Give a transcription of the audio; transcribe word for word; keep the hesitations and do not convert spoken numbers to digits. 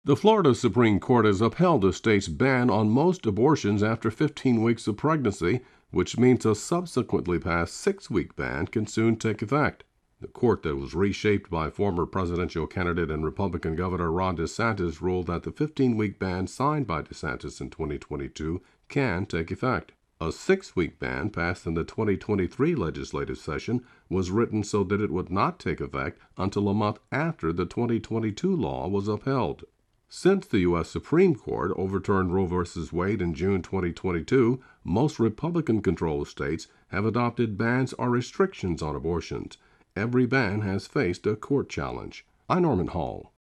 The Florida Supreme Court has upheld the state's ban on most abortions after fifteen weeks of pregnancy, which means a subsequently passed six-week ban can soon take effect. The court that was reshaped by former presidential candidate and Republican Governor Ron DeSantis ruled that the fifteen-week ban signed by DeSantis in twenty twenty-two can take effect. A six-week ban passed in the twenty twenty-three legislative session was written so that it would not take effect until a month after the twenty twenty-two law was upheld. Since the U S Supreme Court overturned Roe v. Wade in June twenty twenty-two, most Republican-controlled states have adopted bans or restrictions on abortions. Every ban has faced a court challenge. I'm Norman Hall.